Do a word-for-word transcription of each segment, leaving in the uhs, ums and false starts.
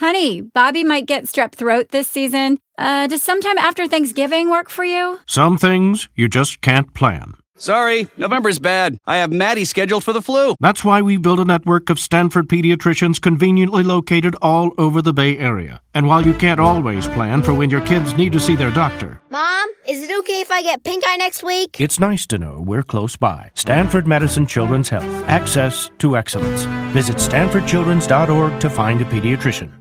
honey, Bobby might get strep throat this season. Uh, does sometime after Thanksgiving work for you? Some things you just can't plan. Sorry, November's bad. I have Maddie scheduled for the flu. That's why we built a network of Stanford pediatricians conveniently located all over the Bay Area. And while you can't always plan for when your kids need to see their doctor, Mom, is it okay if I get pink eye next week? it's nice to know we're close by. Stanford Medicine Children's Health. Access to excellence. Visit stanford children's dot org to find a pediatrician.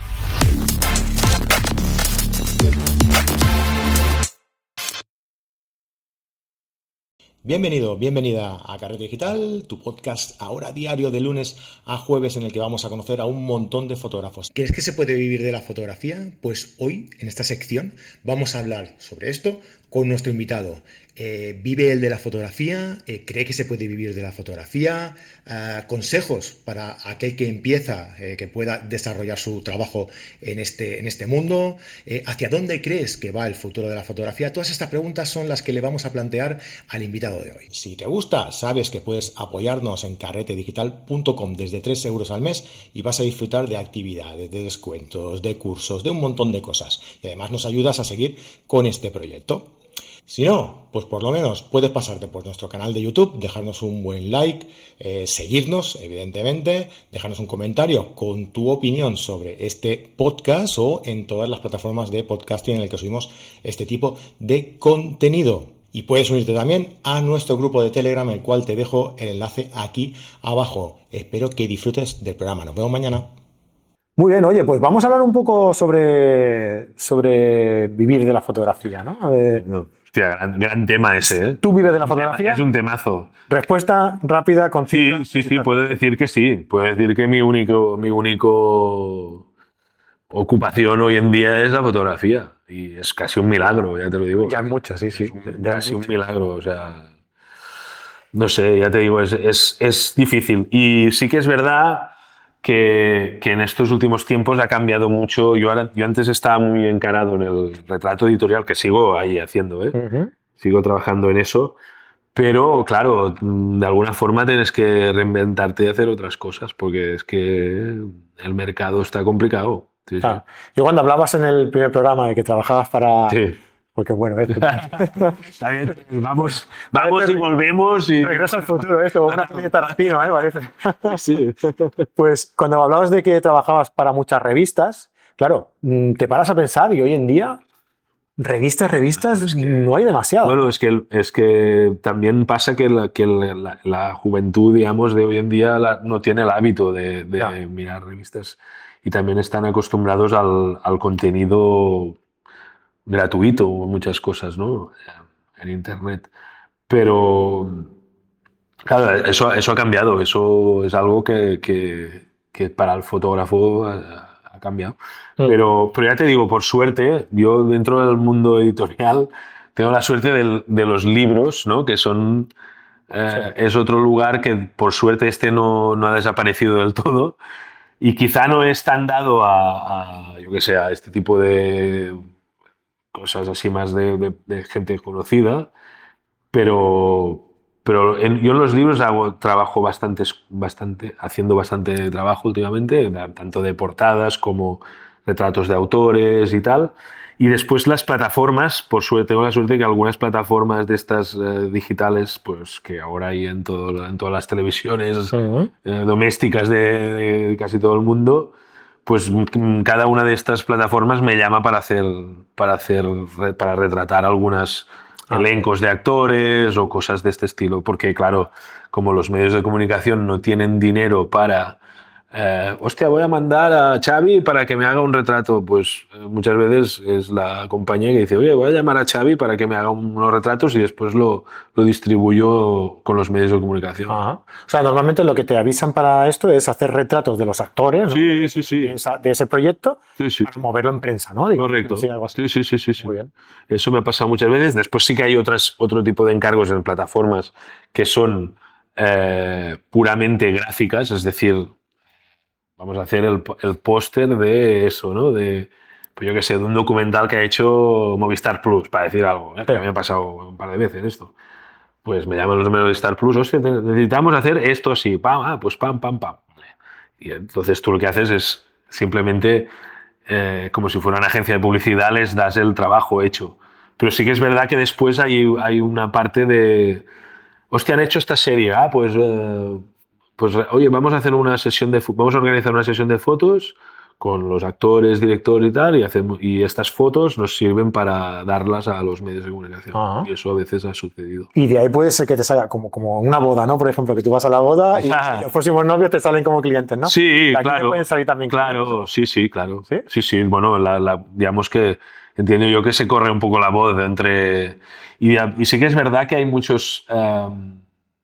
Bienvenido, bienvenida a Carrete Digital, tu podcast ahora diario de lunes a jueves en el que vamos a conocer a un montón de fotógrafos. ¿Crees que se puede vivir de la fotografía? Pues hoy, en esta sección, vamos a hablar sobre esto con nuestro invitado. Eh, ¿Vive él de la fotografía? Eh, ¿Cree que se puede vivir de la fotografía? Eh, consejos para aquel que empieza, eh, que pueda desarrollar su trabajo en este, en este mundo. Eh, ¿Hacia dónde crees que va el futuro de la fotografía? Todas estas preguntas son las que le vamos a plantear al invitado de hoy. Si te gusta, sabes que puedes apoyarnos en carrete digital punto com desde tres euros al mes y vas a disfrutar de actividades, de descuentos, de cursos, de un montón de cosas. Y además nos ayudas a seguir con este proyecto. Si no, pues por lo menos puedes pasarte por nuestro canal de YouTube, dejarnos un buen like, eh, seguirnos, evidentemente, dejarnos un comentario con tu opinión sobre este podcast o en todas las plataformas de podcasting en el que subimos este tipo de contenido. Y puedes unirte también a nuestro grupo de Telegram, el cual te dejo el enlace aquí abajo. Espero que disfrutes del programa. Nos vemos mañana. Muy bien, oye, pues vamos a hablar un poco sobre, sobre vivir de la fotografía, ¿no? Eh, No, hostia, gran, gran tema ese, ¿eh? ¿Tú vives de la fotografía? Es un temazo. Respuesta rápida, Sí, concisa. sí, sí, puedo decir que sí. Puedo decir que mi único, mi único ocupación hoy en día es la fotografía. Y es casi un milagro, ya te lo digo. Ya es mucho, sí, sí. Es un- Ya es casi un mucho. milagro, o sea... No sé, ya te digo, es, es, es difícil. Y sí que es verdad que, que en estos últimos tiempos ha cambiado mucho. Yo, ahora, yo antes estaba muy encarado en el retrato editorial, que sigo ahí haciendo, ¿eh? Ujú. Sigo trabajando en eso. Pero, claro, de alguna forma tienes que reinventarte y hacer otras cosas, porque es que el mercado está complicado. Sí, sí. Claro. Yo cuando hablabas en el primer programa de que trabajabas para... Sí. Porque bueno, esto... Está bien, vamos, vamos y volvemos y... Regresa al futuro, esto, una peli de Tarantino, ¿eh? Parece. Sí. Pues cuando hablabas de que trabajabas para muchas revistas, claro, mm, te paras a pensar y hoy en día, revistas, revistas, no hay demasiado. Bueno, es que, es que también pasa que, la, que la, la juventud, digamos, de hoy en día la- no tiene el hábito de, de Ya. mirar revistas y también están acostumbrados al, al contenido gratuito o muchas cosas, ¿no? En Internet. Pero, claro, eso, eso ha cambiado, eso es algo que, que, que para el fotógrafo ha, ha cambiado. Mm. Pero, pero ya te digo, por suerte, yo dentro del mundo editorial tengo la suerte del- de los libros, ¿no? Que son... eh, es otro lugar que, por suerte, este no, no ha desaparecido del todo. Y quizá no es tan dado a, a, yo qué sé, a este tipo de cosas así más de, de- de gente conocida, pero, pero en- yo en los libros hago trabajo bastante, bastante, haciendo bastante trabajo últimamente, da- tanto de portadas como retratos de autores y tal. Y después las plataformas, por suerte, tengo la suerte que algunas plataformas de estas eh, digitales, pues que ahora hay en, todo, en todas las televisiones Ujú. eh, domésticas de, de casi todo el mundo, pues mm, cada una de estas plataformas me llama para hacer, para hacer, re- para retratar algunas Ah, elencos de actores o cosas de este estilo, porque claro, como los medios de comunicación no tienen dinero para, eh, hostia, voy a mandar a Xavi para que me haga un retrato, pues eh, muchas veces es la compañía que dice, oye, voy a llamar a Xavi para que me haga unos retratos y después lo, lo distribuyo con los medios de comunicación. Ajá. O sea, normalmente lo que te avisan para esto es hacer retratos de los actores, ¿no? Sí, sí, de, sí. esa- de ese proyecto Sí, sí. para moverlo en prensa, ¿no? Digo, Correcto. sí, algo así. Sí, sí, sí, sí, sí. Muy bien. Eso me ha pasado muchas veces. Después sí que hay otras, otro tipo de encargos en plataformas que son eh, puramente gráficas, es decir, vamos a hacer el, el póster de eso, ¿no? De, pues yo qué sé, de un documental que ha hecho Movistar Plus, para decir algo, ¿eh? Que a mí me ha pasado un par de veces esto. Pues me llaman los de Movistar Plus, hostia, necesitamos hacer esto así, pam, ah, pues pam, pam, pam. Y entonces tú lo que haces es simplemente eh, como si fuera una agencia de publicidad les das el trabajo hecho. Pero sí que es verdad que después hay, hay una parte de, hostia, han hecho esta serie, ah, pues, eh, pues oye, vamos a hacer una sesión de, vamos a organizar una sesión de fotos con los actores, directores y tal, y, hacemos, y estas fotos nos sirven para darlas a los medios de comunicación. Ajá. Y eso a veces ha sucedido. Y de ahí puede ser que te salga como, como una boda, ¿no? Por ejemplo, que tú vas a la boda y, Ajá. y los próximos novios te salen como clientes, ¿no? Sí, Aquí claro. te pueden salir también Claro, clientes. sí, sí, claro. ¿Sí? Sí, sí. Bueno, la, la, digamos que entiendo yo que se corre un poco la voz entre... Y, y sí que es verdad que hay muchos... Um,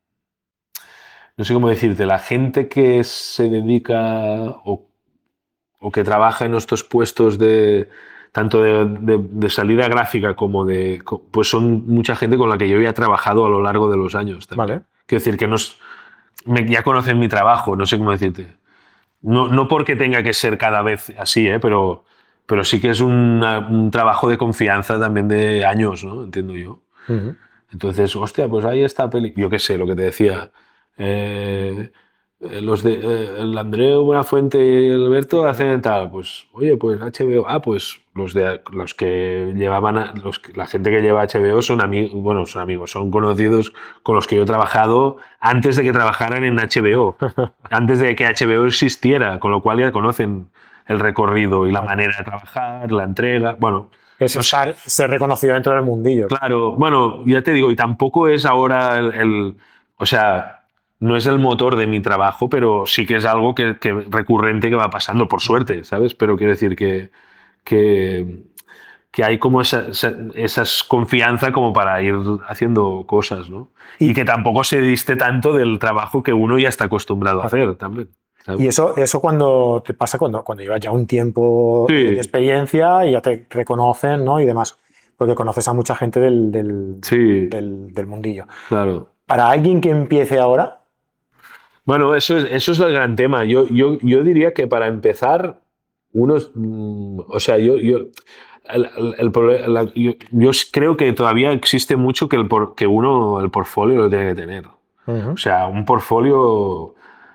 no sé cómo decirte, la gente que se dedica o, o que trabaja en estos puestos de tanto de, de, de salida gráfica como de... Pues son mucha gente con la que yo ya he trabajado a lo largo de los años también. Vale. Quiero decir que nos, me, ya conocen mi trabajo, no sé cómo decirte. No, no porque tenga que ser cada vez así, ¿eh? pero, pero sí que es una, un trabajo de confianza también de años, ¿no? Entiendo yo. Uh-huh. Entonces, hostia, pues ahí está peli. Yo qué sé, lo que te decía. Eh, los de eh, el Andreu Buenafuente y el Alberto hacen tal. Pues, oye, pues H B O. Ah, pues los de los que llevaban, a, los, la gente que lleva H B O son amigos, bueno, son amigos, son conocidos con los que yo he trabajado antes de que trabajaran en H B O, antes de que H B O existiera, con lo cual ya conocen el recorrido y la manera de trabajar, la entrega, bueno. Es estar, ser reconocido dentro del mundillo. Claro, bueno, ya te digo, y tampoco es ahora el, el o sea, no es el motor de mi trabajo, pero sí que es algo que, que recurrente que va pasando, por suerte, ¿sabes? Pero quiero decir que, que, que hay como esa, esa, esa confianza como para ir haciendo cosas, ¿no? Y, y que tampoco se diste tanto del trabajo que uno ya está acostumbrado a hacer también. ¿sabes? Y eso, eso cuando te pasa cuando, cuando llevas ya un tiempo Sí. de experiencia y ya te reconocen, ¿no? Y demás. Porque conoces a mucha gente del, del, Sí. del, del mundillo. Claro. Para alguien que empiece ahora, bueno, eso es, eso es el gran tema. Yo, yo, yo diría que para empezar, unos, mm, o sea, yo, yo, el, el, el, la, yo, yo creo que todavía existe mucho que, el por, que uno el portfolio lo tiene que tener. uh-huh. O sea, un portfolio,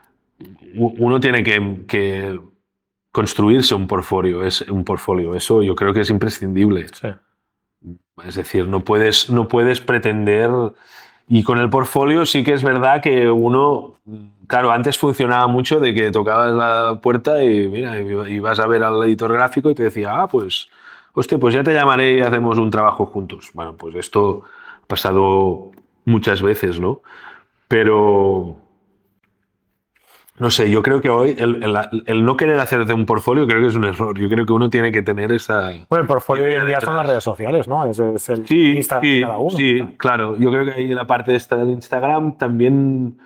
uno tiene que, que construirse un portfolio, es un portfolio. Eso yo creo que es imprescindible. Sí. Es decir, no puedes, no puedes pretender... Y con el portfolio sí que es verdad que uno, claro, antes funcionaba mucho de que tocabas la puerta y mira, y vas a ver al editor gráfico y te decía, ah, pues, hostia, pues ya te llamaré y hacemos un trabajo juntos. Bueno, pues esto ha pasado muchas veces, ¿no? Pero, no sé, yo creo que hoy el, el, el no querer hacer de un portfolio creo que es un error. Yo creo que uno tiene que tener esa... Bueno, el portfolio hoy en día son las redes sociales, ¿no? Es, es el Sí, Instagram sí, de cada uno. sí, claro. Yo creo que ahí la parte esta del Instagram también...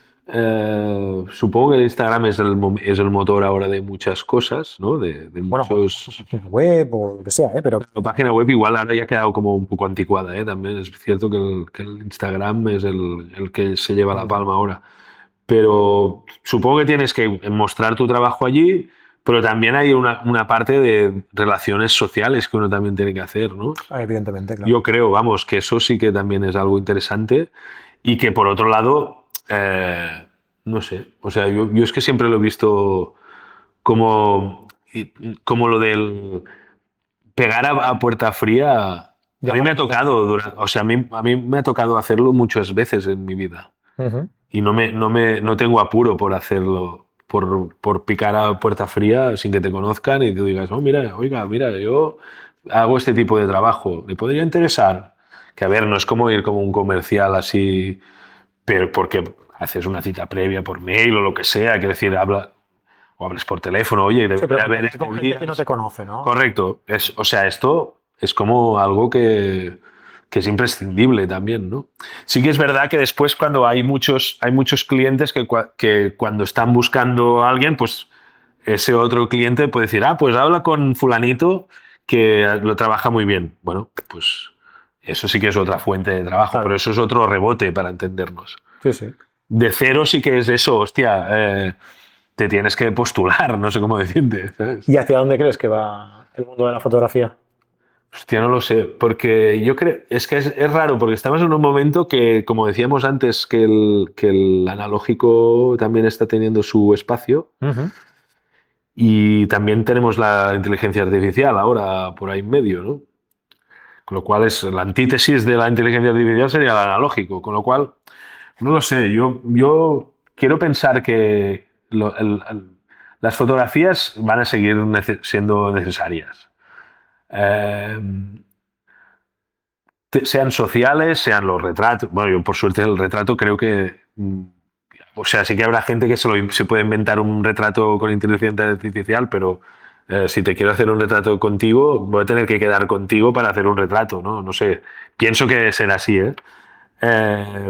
Eh, supongo que el Instagram es el, es el motor ahora de muchas cosas, ¿no? De, de Bueno, muchos... web o lo que sea, ¿eh? Pero La página web igual ahora ya ha quedado como un poco anticuada, ¿eh? También es cierto que el, que el Instagram es el, el que se lleva la palma ahora. Pero supongo que tienes que mostrar tu trabajo allí, pero también hay una, una parte de relaciones sociales que uno también tiene que hacer, ¿no? evidentemente, claro. Yo creo, vamos, que eso sí que también es algo interesante y que por otro lado, eh, no sé, o sea, yo, yo es que siempre lo he visto como, como lo del pegar a, a puerta fría. A mí me ha tocado, durante, o sea, a mí, a mí me ha tocado hacerlo muchas veces en mi vida. Uh-huh. Y no, me, no, me, no tengo apuro por hacerlo, por, por picar a puerta fría sin que te conozcan y tú digas, oh, mira, oiga, mira, yo hago este tipo de trabajo, ¿le podría interesar? Que a ver, no es como ir como un comercial así, pero porque haces una cita previa por mail o lo que sea, quiero decir, habla, o hables por teléfono, oye, Sí, pero a ver, es como gente que no te conoce, ¿no? Correcto. Es, o sea, esto es como algo que... que es imprescindible también, ¿no? Sí que es verdad que después cuando hay muchos, hay muchos clientes que, que cuando están buscando a alguien, pues ese otro cliente puede decir, ah, pues habla con fulanito que lo trabaja muy bien. Bueno, pues eso sí que es otra fuente de trabajo, claro. Pero eso es otro rebote para entendernos. Sí, sí. De cero sí que es eso, hostia, eh, te tienes que postular, no sé cómo decirte, ¿sabes? ¿Y hacia dónde crees que va el mundo de la fotografía? Hostia, no lo sé, porque yo creo, es que es, es raro, porque estamos en un momento que, como decíamos antes, que el, que el analógico también está teniendo su espacio. Uh-huh. Y también tenemos la inteligencia artificial ahora por ahí en medio, ¿no? Con lo cual es la antítesis de la inteligencia artificial sería el analógico. Con lo cual, no lo sé, yo, yo quiero pensar que lo, el, el, las fotografías van a seguir nece- siendo necesarias. Eh, te, sean sociales, sean los retratos. Bueno, yo por suerte el retrato creo que... O sea, sí que habrá gente que se, lo, se puede inventar un retrato con inteligencia artificial, pero eh, si te quiero hacer un retrato contigo, voy a tener que quedar contigo para hacer un retrato, ¿no? No sé, pienso que será así, ¿eh? eh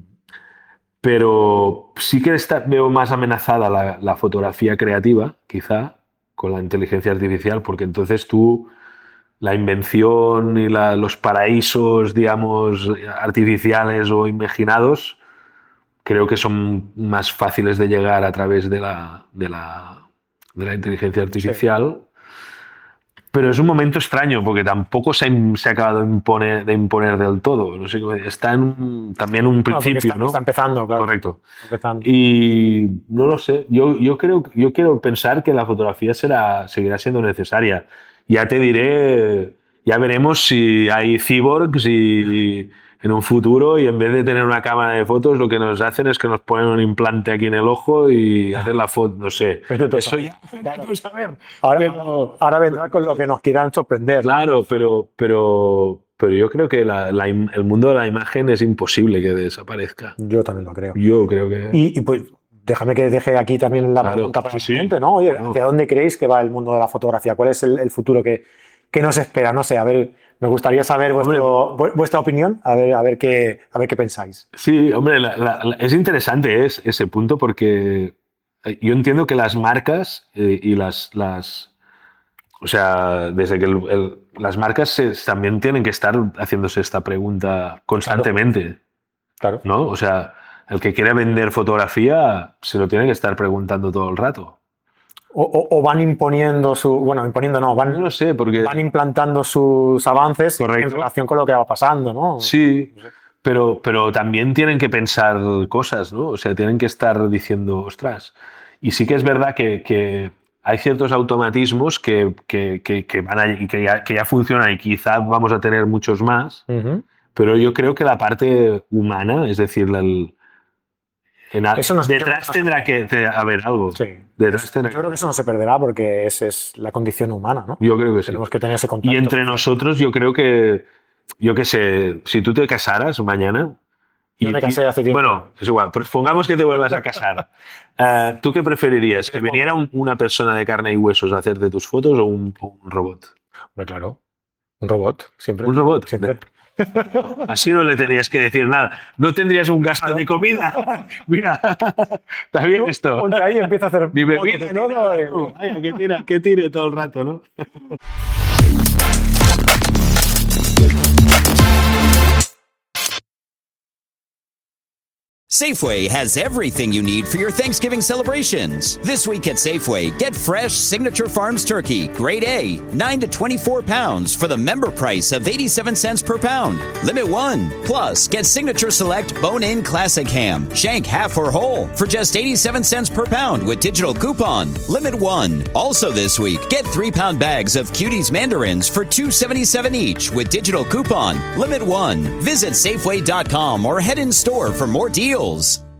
pero sí que está, veo más amenazada la, la fotografía creativa, quizá, con la inteligencia artificial, porque entonces tú, la invención y la, los paraísos, digamos, artificiales o imaginados, creo que son más fáciles de llegar a través de la, de la, de la inteligencia artificial. Sí. Pero es un momento extraño porque tampoco se ha, se ha acabado de imponer, de imponer del todo. No sé, está en un, también un principio, no, está, ¿no? Está empezando, claro. Correcto. Empezando. Y no lo sé. Yo, yo, creo, yo quiero pensar que la fotografía será, seguirá siendo necesaria. Ya te diré, ya veremos si hay cyborgs y... en un futuro, y en vez de tener una cámara de fotos, lo que nos hacen es que nos ponen un implante aquí en el ojo y hacen la foto, no sé. Pero eso ya claro. Vamos a ver. Ahora, pero, ahora vendrá con lo que nos quieran sorprender. Claro, pero, pero, pero yo creo que la, la, el mundo de la imagen es imposible que desaparezca. Yo también lo creo. Yo creo que... Y, y pues déjame que deje aquí también la claro, pregunta para sí, el siguiente, ¿no? Oye, ¿hacia dónde creéis que va el mundo de la fotografía? ¿Cuál es el, el futuro que, que nos espera? No sé, a ver... Me gustaría saber vuestro, vuestra opinión, a ver, a, ver qué, a ver qué pensáis. Sí, hombre, la, la, la, es interesante es, ese punto porque yo entiendo que las marcas eh, y las, las... O sea, desde que el, el, las marcas se, también tienen que estar haciéndose esta pregunta constantemente. Claro. ¿No? O sea, el que quiere vender fotografía se lo tiene que estar preguntando todo el rato. O, o, o van imponiendo su... Bueno, imponiendo no, van, no lo sé, porque... van implantando sus avances Correcto. En relación con lo que va pasando, ¿no? Sí, pero, pero también tienen que pensar cosas, ¿no? O sea, tienen que estar diciendo, ostras. Y sí que es verdad que, que hay ciertos automatismos que, que, que, que, van a, que, ya, que ya funcionan y quizás vamos a tener muchos más, uh-huh. pero yo creo que la parte humana, es decir, el... En a, eso no detrás tendrá que haber algo. Sí. Detrás tendrá yo creo que eso no se perderá porque esa es la condición humana, ¿no? Yo creo que sí. Tenemos que tener ese contacto. Y entre nosotros yo creo que, yo qué sé, si tú te casaras mañana... Yo y, me casé hace tiempo. Bueno, es igual, pero pongamos que te vuelvas a casar. uh, ¿Tú qué preferirías? ¿Que viniera un, una persona de carne y huesos a hacerte tus fotos o un, un robot? Pues claro, un robot, siempre. ¿Un robot? Siempre. Así no le tenías que decir nada. No tendrías un gasto de comida. Mira, está bien esto. Ponte ahí y empieza a hacer... Mi bebida, no, no, no. Ay, que tira, que tire todo el rato, ¿no? Safeway has everything you need for your Thanksgiving celebrations. This week at Safeway, get fresh Signature Farms turkey, grade A, nine to twenty-four pounds for the member price of eighty-seven cents per pound. Limit one. Plus, get Signature Select Bone-In Classic Ham, shank half or whole for just eighty-seven cents per pound with digital coupon. Limit one. Also this week, get three pound bags of Cuties Mandarins for two seventy-seven each with digital coupon. Limit one. Visit Safeway dot com or head in store for more deals.